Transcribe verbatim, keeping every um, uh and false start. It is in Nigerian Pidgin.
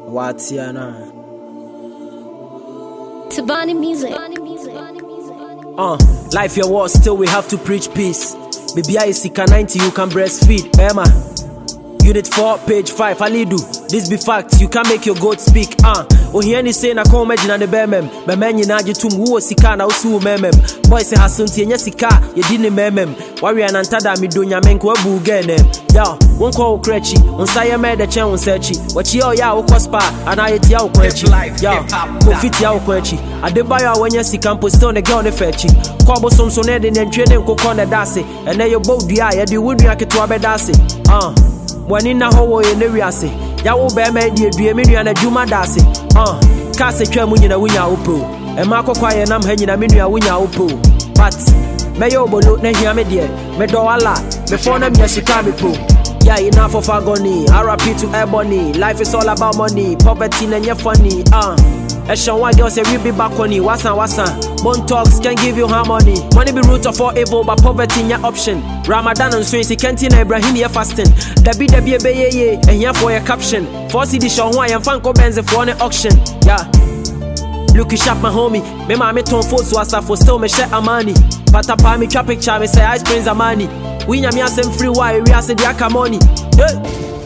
Watiana. Tabani music. Uh, life your war, still we have to preach peace. Baby, I see ninety, you can breastfeed. Emma, unit four, page five. Alidu, this be facts. You can make your goat speak. Uh, oh, he any say na come imagine and the bemem. Bemen yinaji tum who sika na usu memem. Boy say hasunti enya sika, ye dini memem. Warrior nantada mi dunya menko ebu genem. Yo, one call krechi, on say me the chen on sechi. What yo ya o cospa, and I eat ya o krechi. Yo, go fit ya o krechi. Adebaya when you see campus stone the girl the fetchy. Kwabo some so ned and training ko corner dasi. And then you both the eye, you would yak to abe dasi. Uh, when in a hole in the riasi. Ya o be me di edue and a juma dasi. Uh, cast a chamu in a winya upo. And Marco quiet nam hanging a minu a winya upo. But Mayo bolo na hear me dear. Me do ala, me phone them yashikami po. Yeah, enough of agony. R I P to ebony. Life is all about money. Poverty and you're funny. Uh Eshan one girl say we be back on you. Wasan wasan. Bone talks can give you harmony. Money be root of all evil, but poverty in your option. Ramadan and Swayze can't in Ibrahim here fasting. Debi debi be ye ye. And here for your caption. Forcy the show why and Fanko Benz for an auction. Yeah. Look you sharp my homie. Me mama ton foes was for still me share amani. Pata pa me trap picture me say ice springs amani. We nya me asem free why we ase dia money. Hey.